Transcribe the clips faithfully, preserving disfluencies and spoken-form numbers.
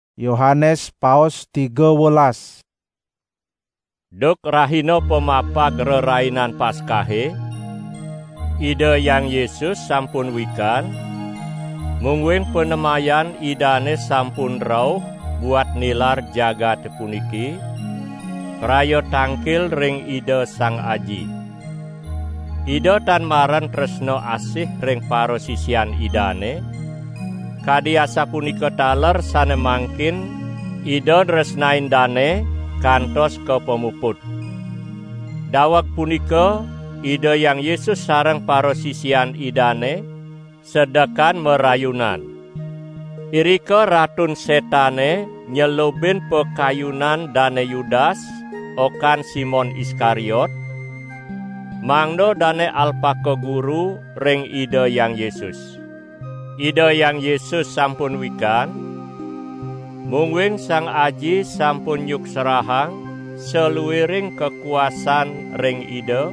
Yohanes Paus tiga welas. Duk rahino pemapag rerainan Paskahe, ide yang Yesus sampun wikan, mungwing penemayan idane sampun rauh buat nilar jagat puniki, krayo tangkil ring ide Sang Aji. Ide tan maran tresno asih ring paro sisian idane, kadiasa punika taler sane mangkin ide resnain dane kantos ke pemuput. Dawak punika ide yang Yesus sareng paro sisian idane sedekan merayunan. Irika ratun setane nyelubin pekayunan dane Yudas okan Simon Iskariot, mangdo dane alpaka guru ring ide yang Yesus. Ide yang Yesus sampun wikan, mungwing Sang Aji sampun yuk serahang seluwiring kekuasaan ring ide.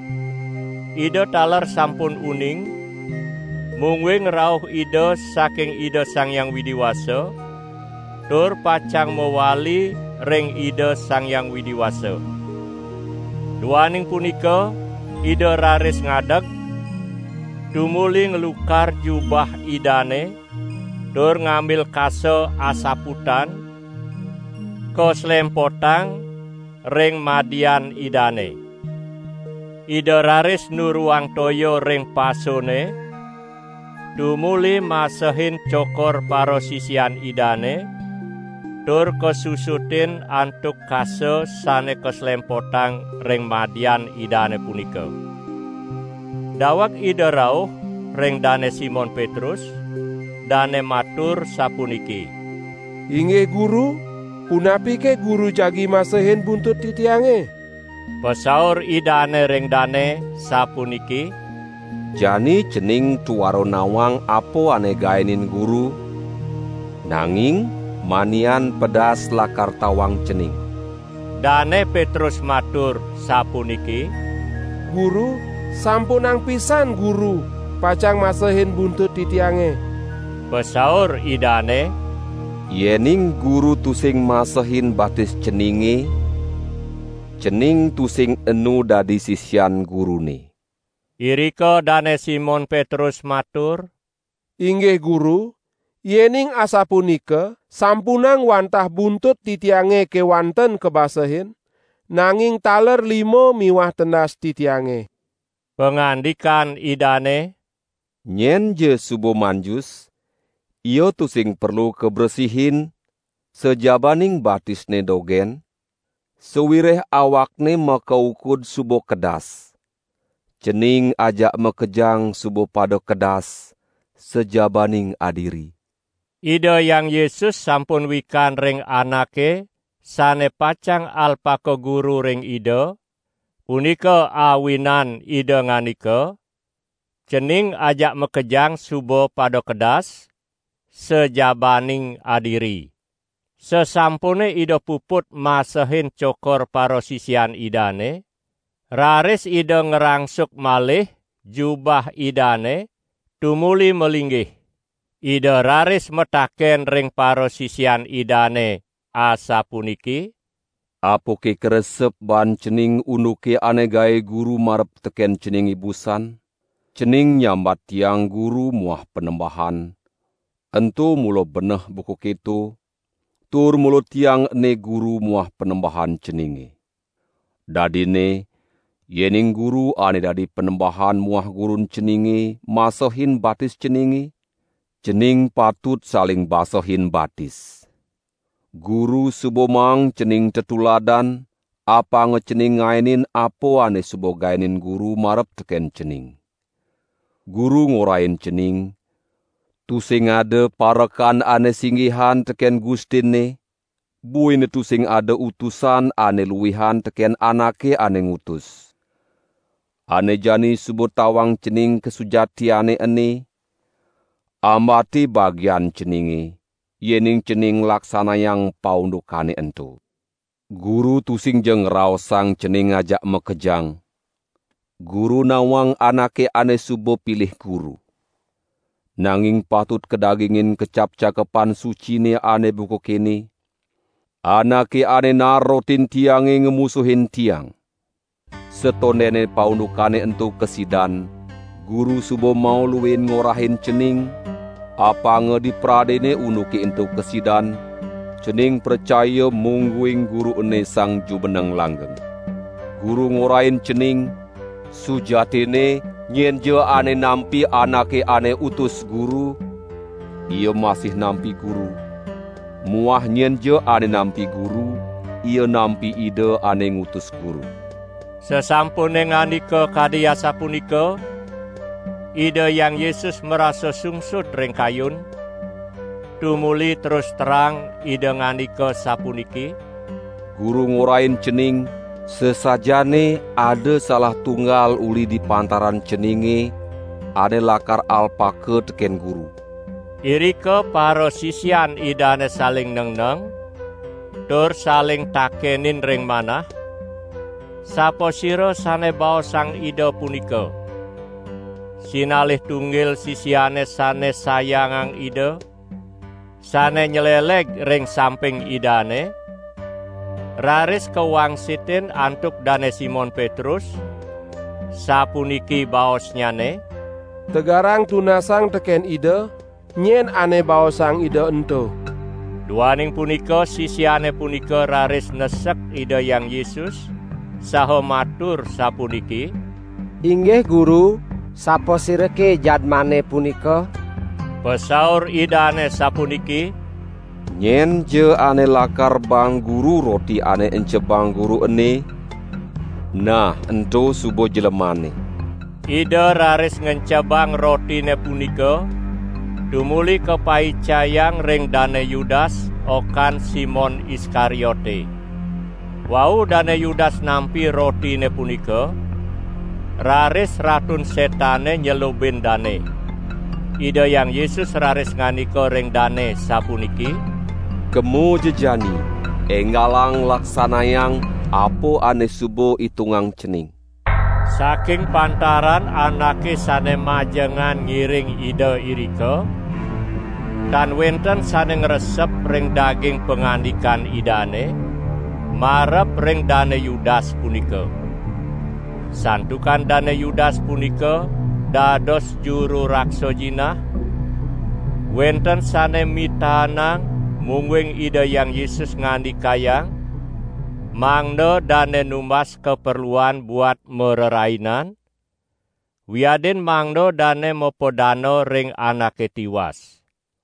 Ide taler sampun uning, mungwing rauh ide saking ide Sang Yang Widiwasa, tur pacang mewali ring ide Sang Yang Widiwasa. Duaning punika ide raris ngadeg, tumuli ngelukar jubah idane, tur ngambil kase asaputan, koslempotang ring madian idane. Ide raris nuruang toyo ring pasone, tumuli masehin cokor paro sisian idane, tur kesusutin antuk kase sane koslempotang ring madian idane punika. Dawak ide rauh ring dane Simon Petrus, dane matur sapuniki. Inggih guru, punapike guru jagi masehin buntut titiange? Pesaur idane ring dane sapuniki. Jani cening tuwaro nawang apo ane gaenin guru, nanging manian pedas lakar tawang cening. Dane Petrus matur sapuniki. Guru, sampunang pisan guru, pacang masehin buntut titiange. Pesaur idane, yening guru tusing masehin batis ceninge, cening tusing enu dadi sisyan gurune. Irika dane Simon Petrus matur, inggih guru, yening asapunika sampunang wantah buntut titiange kewanten kebasehin, nanging taler limo miwah tenas titiange. Pengandikan idane, nyen je subo manjus, iyo tusing perlu kebersihin, sejabaning batisne dogen, sewireh awakne makaukud subo kedas. Cening ajak mekejang subo pado kedas, sejabaning adiri. Ide yang Yesus sampun wikan ring anake, sane pacang alpaka guru ring ide, punika awinan ide nganika, cening ajak mekejang subo pado kedas, sejabaning adiri. Sesampune ide puput masehin cokor paro sisian idane, raris ide ngerangsuk malih jubah idane, tumuli melinggih. Ide raris metaken ring paro sisian idane asapuniki. Apoke keresep ban cening unuke ane gae guru marep teken cening ibusan, cening nyambat tiang guru muah penembahan, entu mulo beneh buku ketu, tur mulo tiang ne guru muah penembahan ceninge. Dadine, yening guru ane dadi penembahan muah gurun ceninge masohin batis ceninge, cening patut saling basohin batis. Guru subomang cening tetuladan, apa ngecening ngainin apo ane subo gainin guru marep teken cening. Guru ngorain cening, tusing ade parakan ane singgihan teken gustinne, buine tusing ade utusan ane luwihan teken anake ane ngutus. Ane jani subo tawang cening kesujatiane ene, amati bagian ceninge, yening cening laksana yang paundukane entu. Guru tusing jeng raosang cening ngajak mekejang. Guru nawang anake ane subo pilih guru. Nanging patut kedagingin kecap cakepan sucine ane buku kini. Anake ane narotin tiange ngemusuhin tiang. Setonene paundukane entu kesidan, guru subo mau luwin ngorahin cening, apa nge di pradene unuki entu kesidan, cening percaya mungguing guru ene sang jubeneng langgeng. Guru ngorahin cening, sujatine nyen je ane nampi anake ane utus guru, ia masih nampi guru. Muah nyen je ane nampi guru, ia nampi ide ane ngutus guru. Sesampune ngandika kadya sapunika, ide yang Yesus merasa sungsut ring kayun, tumuli terus terang ide ngandika sapuniki, guru ngorain cening, sesajane ada salah tunggal uli di pantaran ceninge, ane lakar alpake teken guru. Irika para sisian idane saling neng-neng, tur saling takenin ring manah, sapa sira sane baos sang ida punika. Sinalih tunggil sisiane sane sayangang ida, sane nyeleleg ring samping idane, raris kewangsitin antuk dane Simon Petrus, sapuniki baosnyane, Tegarang tunasang teken ide, nyen ane baos sang ide ento. Duaning punika sisiane punika raris nesek ide yang Yesus, saha matur sapuniki, Inggih guru, sapa sireke jadmane punika? pesaur idane sapuniki, Nyen je ane lakar bang guru roti ane ence bang guru ene, nah ento subo jelemane. ide raris ngencabang rotine punika, dumuli kepaicayang ring dane Yudas okan Simon Iskariote. Wau dane Yudas nampi rotine punika, raris ratun setane nyelubin dane. Ide yang Yesus raris nganika ring dane sapuniki, Kemu jejani, enggalang laksanayang apo ane subo itungang cening. saking pantaran anake sane majengan ngiring ide irika, dan wenten sane ngresep ring daging pengandikan idane, marep ring dane Yudas punika. Santukan dane Yudas punika dados juru raksa jinah, wenten sane mitanang mungwing ide yang Yesus ngandikayang, mangda dane numbas keperluan buat mererainan, wiadin mangda dane mopodano ring anake tiwas.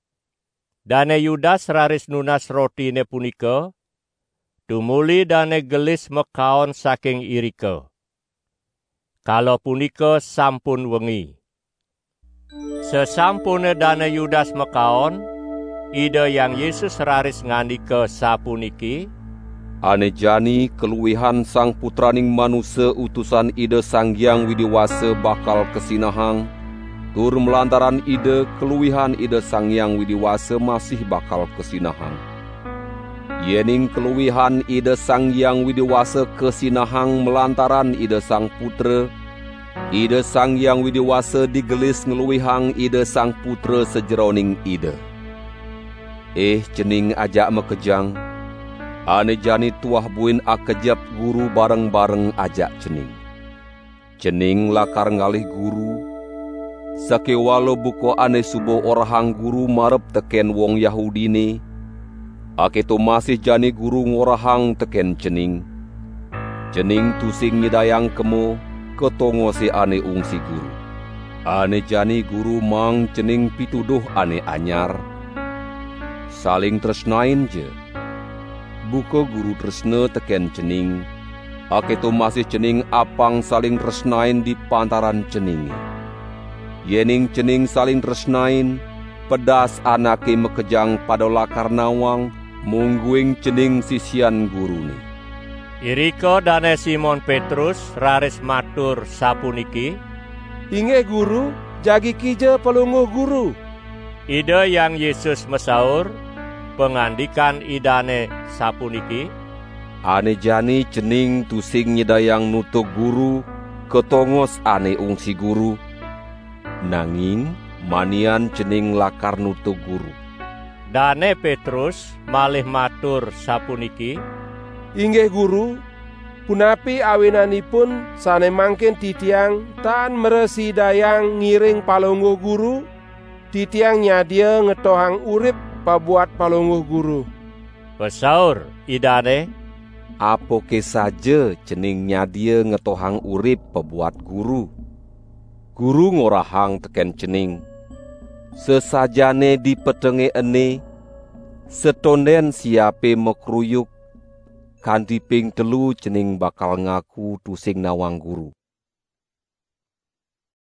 Dane Yudas raris nunas rotine punika, tumuli dane gelis mekaon saking irika. Kalau punika sampun wengi. Sesampune dane Yudas mekaon, ide yang Yesus raris ngandika sapuniki, Ane jani keluwihan sang putraning manusia utusan ide sang Hyang Widiwasa bakal kesinahang, tur melantaran ide keluwihan ide sang Hyang Widiwasa masih bakal kesinahang. Yening keluwihan ide sang Hyang Widiwasa kesinahang melantaran ide sang putra, ide sang Hyang Widiwasa digelis ngeluwihang ide sang putra sejeroning ide. Eh cening ajak mekejang, ane jani tuah buin akejap guru bareng-bareng ajak cening. Cening lakar ngalih guru, sakewalo buko ane subo orahang guru marep teken wong Yahudi ne, aketo masih jani guru ngorahang teken cening. Cening tusing nyedayang kemo, ketongo si ane ungsi guru. Ane jani guru mang cening pituduh ane anyar, saling tresnain je. Buko guru tresna teken cening, aketo masih cening apang saling tresnain di pantaran cening. Yening cening saling tresnain, pedas anake mekejang pada lakar nawang, mungguing cening sisian gurune. Irika dane Simon Petrus raris matur sapuniki, Inggih guru, jagi kije pelunguh guru. ide yang Yesus mesaur, pengandikan idane sapuniki, Ane jani cening tusing nyedayang nutuk guru, ketongos ane ungsi guru. Nanging manian cening lakar nutuk guru. Dane Petrus malih matur sapuniki, Inggih guru, punapi awinanipun sane mangken titiang tan meresi dayang ngiring palungguh guru, titiang nyadia ngetohang urip pabuat palungguh guru. Pesaur idane, Apoke saja cening nyadia ngetohang urip pebuat guru. Guru ngorahang teken cening. Sesajane di petenge ene, setonden siape mekruyuk, kanthi ping telu cening bakal ngaku tusing nawang guru.